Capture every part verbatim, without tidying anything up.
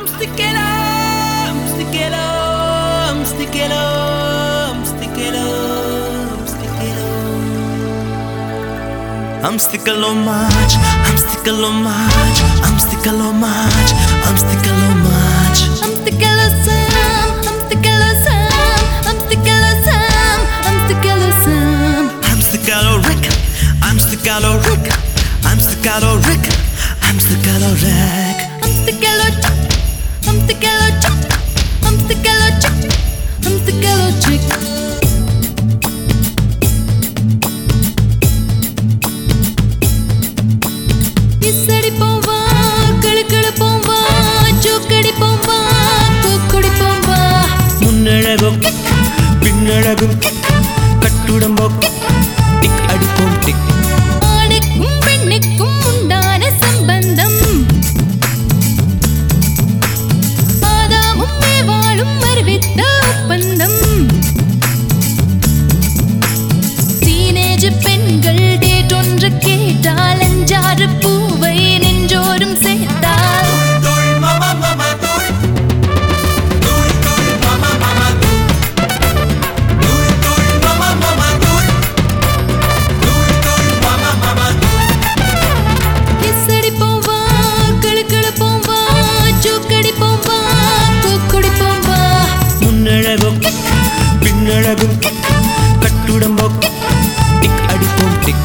I'm sticking up, I'm sticking up, I'm sticking up, I'm sticking up, I'm sticking up. I'm sticking so much, I'm sticking so much, I'm sticking so much, I'm sticking so much. I'm sticking some, I'm sticking some, I'm sticking some, I'm sticking some. I'm sticking Rick, I'm sticking Rick, I'm sticking Rick, I'm sticking Rick. I'm sticking chick, I'm sticking chick, I'm sticking chick, I'm sticking chick. Isadi pomba, kadu kadu pomba, chokadi pomba, kokodi pomba. Munnalagum kick, pinnalagum kick, kattudambom kick, tick adipom tick. ஆணுக்கும் பெண்ணுக்கும் உண்டான சம்பந்தம் ஆதாமும் ஏவாளும் அறிவித்த ஒப்பந்தம். Teenage பெண்கள் date ஒன்று கேட்டால் அஞ்சாறு பூவை நெஞ்சோரும் சேர்த்தால் இசடி போவா, கழுக்கழு போவா, சூக்கடி போவா, கூக்குடி போவா. முன்னழகும் கிக், பின்னழகும் கிக், கட்டுடம்பம் கிக், டிக் அடிப்போம் டிக்.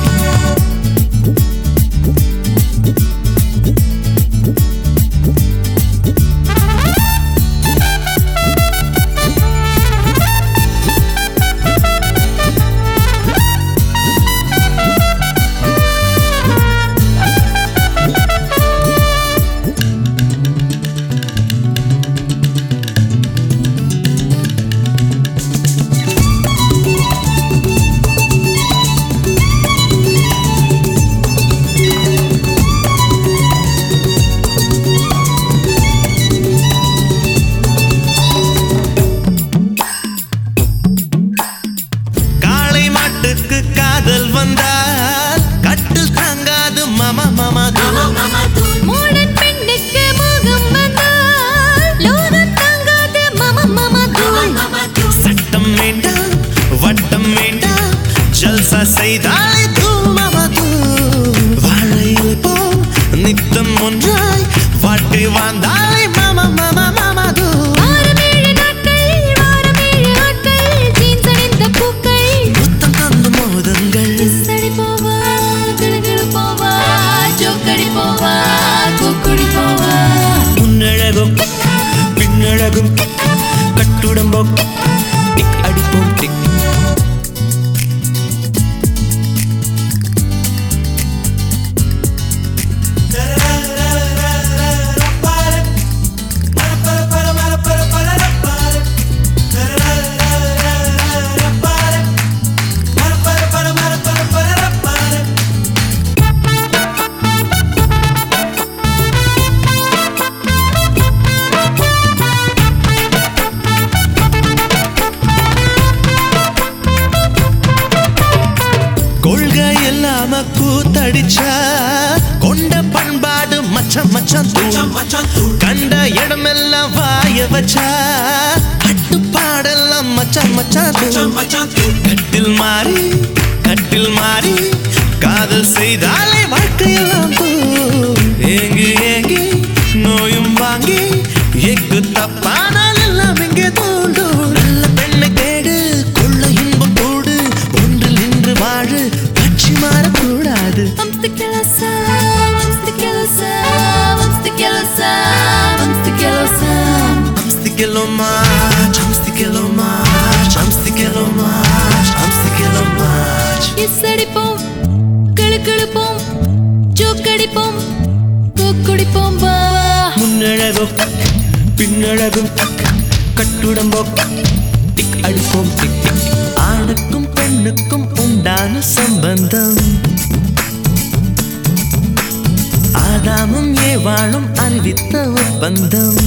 காதல் வந்தால் கட்டில் தாங்காது மாமா மாமா தூள். மாடர்ன் பெண்ணுக்கு மோகம் வந்தால் லோகம் தாங்காது மாமா மாமா தூள். சட்டம் வேண்டாம் வட்டம் வேண்டாம் ஜல்சா செய்தாலே தூள் மாமா தூள். வாழையில் போல் நித்தம் ஒன்றாய் வாழ்க்கை வாழ்ந்தாலே மாமா மாமா மாமா தூள். வாரம் ஏழு நாட்கள், வாரம் ஏழு ஆட்கள், ஜீன்ஸ் அணிந்த பூக்கள். முத்தம் தந்து மோதங்கள் இசடி போவா, கிளுகிளு போவா, சோக்கடி போவா, கூக்குடி போவா. முன்னழகும் கிக், பின்னழகும் கிக், கட்டுடம்பம் கிக், டிக் அடிப்போம் டிக். கொள்கை இல்லாம கூத்தடிச்சா கொண்ட பண்பாடு மச்சம் மச்சம் தூள். கண்ட இடமெல்லாம் வாய வச்சா கட்டுப்பாடெல்லாம் மச்சம் மச்சம் தூள். கட்டில் மாறி கட்டில் மாறி காதல் செய்தாலே வாழ்க்கையெல்லாம் தூள். ஏங்கி ஏங்கி நோயும் வாங்கி எக்கு தப்பானால் எல்லாம் இங்கே தூண்டும். நல்ல பெண்ணை தேடு, கொள்ள இன்பம் கூடு, ஒன்றில் நின்று வாழு, கட்சி மாறக்கூடாது. I'm sticking some, I'm sticking some, I'm sticking some, I'm sticking some. I'm sticking so much, I'm sticking so much, I'm sticking so much, I'm sticking so much. இசடி போம், கிளுகிளு போம், சோக்கடி போம், கூக்குடி போம்பா. முன்னழகும் கிக், பின்னழகும் கிக், கட்டுடம்பம் கிக், டிக் அடிப்போம் டிக் டிக். ஆணுக்கும் பெண்ணுக்கும் உண்டான சம்பந்தம் ஆதாமும் ஏவாளும் அறிவித்த ஒப்பந்தம்.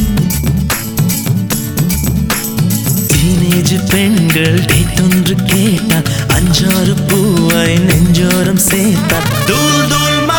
டீனேஜ் பெண்கள் டேட்டொன்று கேட்டால் அஞ்சாறு பூவை நெஞ்சோரம் சேர்த்தால் தூள் தூள்